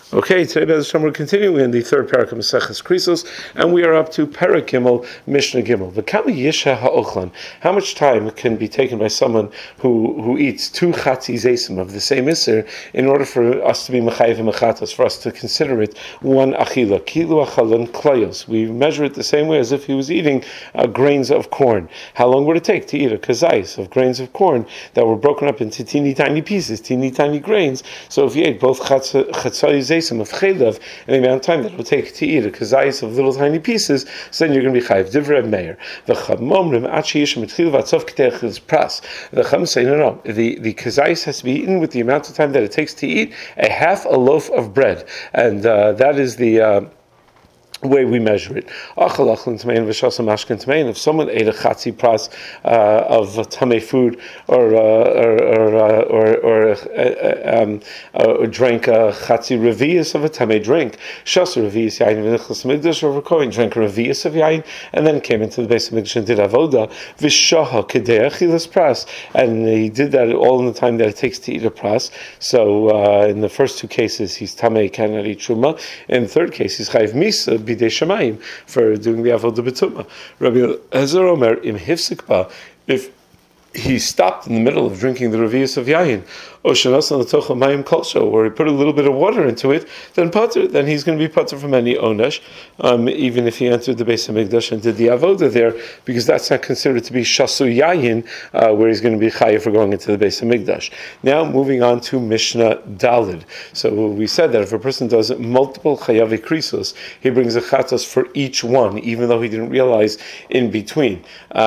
Okay, today Be'ez Hashem we're continuing in the third parak of Maseches Krisos, and we are up to Parak Gimel, Mishnah Gimel. V'kama yisha ha'ochlan. How much time can be taken by someone who eats two chatzi zesim of the same iser in order for us to be mechayiv and mechatos, for us to consider it one achila, kilu achalan klayos. We measure it the same way as if he was eating grains of corn. How long would it take to eat a kazais of grains of corn that were broken up into teeny tiny pieces, teeny tiny grains? So if you ate both chatzai of chaylev, and the amount of time that it will take to eat a kazayis of little tiny pieces, so then you're going to be chayiv. Divrei Meir. The Chum say no. The kazayis has to be eaten with the amount of time that it takes to eat a half a loaf of bread, and that is the way we measure it. If someone ate a chatzi pras of tamei food or drank a chatzi revius of a tamei drink, shas revius yain v'nichlas migdash, or Kohen drank a revius of yain and then came into the base of Mikdash and did avoda v'shaha kedei achilas pras, and he did that all in the time that it takes to eat a pras. So in the first two cases he's tamei, cannot eat truma. In the third case he's chayiv misa bidei shamayim for doing the avodah b'tumah. Rabbi Eliezer Omer im hifzik, if he stopped in the middle of drinking the revius of yayin, or he put a little bit of water into it, then he's going to be pater from any onesh, even if he entered the Beis Hamikdash and did the avodah there, because that's not considered to be shasu yayin, where he's going to be chayiv for going into the Beis Hamikdash. Now moving on to Mishnah Dalid. So we said that if a person does multiple chayavi krisos, he brings a chatos for each one, even though he didn't realize in between.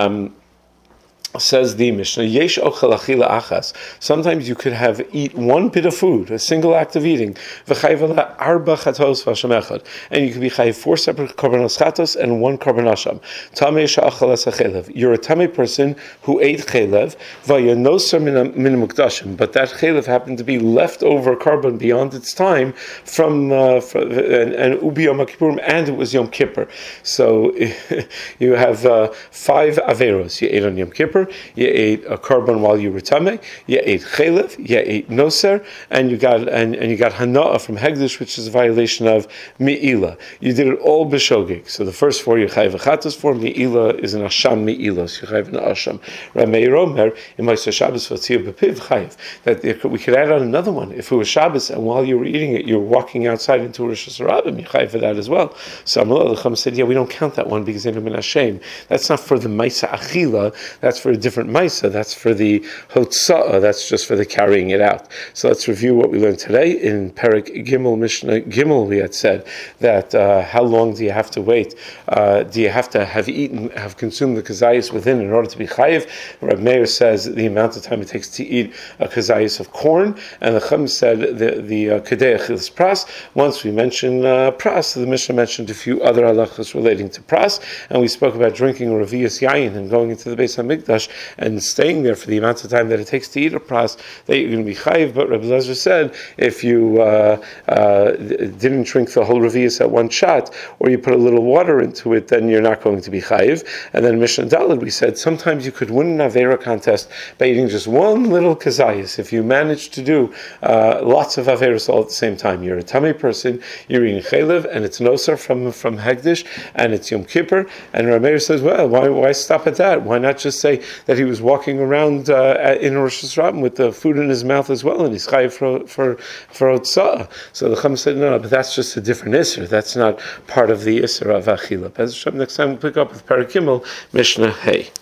Says the Mishnah, Yesh ochel achila achas. Sometimes you could eat one bit of food, a single act of eating, v'chayv arba chatos v'hashem echad, and you could be chayv 4 separate karbanos chatos and 1 karban hasham. Tamei she'achal es chelev. You're a tamei person who ate chelev, v'yanoser min mukdashim, but that chelev happened to be leftover karban beyond its time from ubi Yom Kippurim, and it was Yom Kippur. So you have 5 averos. You ate on Yom Kippur, you ate a korban while you were tamei, you ate chelev, you ate noser, and you got hana'ah from hegdish, which is a violation of mi'ila. You did it all b'shogeg. So the first 4 you chayv achatos for, mi'ila is an asham mi'ila, so you chayv an asham. Ramei Romer in Ma'aser Shabbos v'tziyah b'piv chayv, that we could add on another one. If it was Shabbos and while you were eating it, you were walking outside into Rosh Hashanah, you chayv for that as well. So Amalek Chum said, we don't count that one because they're min Hashem. That's not for the ma'isa achila. That's for a different Maisa, that's for the Hotza'ah, that's just for the carrying it out. So let's review what we learned today. In Parak Gimel, Mishnah Gimel, we had said that how long do you have to wait? Do you have to have consumed the kazayis within in order to be chayiv? Reb Meir says the amount of time it takes to eat a kazayis of corn, and the Chum said the kedei achilas pras. Once we mentioned pras, the Mishnah mentioned a few other halachas relating to pras, and we spoke about drinking a revius yayin and going into the Beis Hamikdash and staying there for the amount of time that it takes to eat a pras, that you're going to be chayiv. But Rabbi Eliezer said if you didn't drink the whole revius at one shot, or you put a little water into it, then you're not going to be chayiv. And then Mishnah Daled, we said sometimes you could win an avera contest by eating just one little kazayis. If you manage to do lots of averas all at the same time, you're a tamei person, you're eating chaylev, and it's noser from hegdish, and it's Yom Kippur. And Rameir says, well, why stop at that? Why not just say that he was walking around in Rosh Hashanah with the food in his mouth as well, and he's chayiv for Hotza'ah. So the Chum said, no, but that's just a different Isser. That's not part of the Isser of Achila. Next time we'll pick up with Parak Gimel, Mishnah Hey.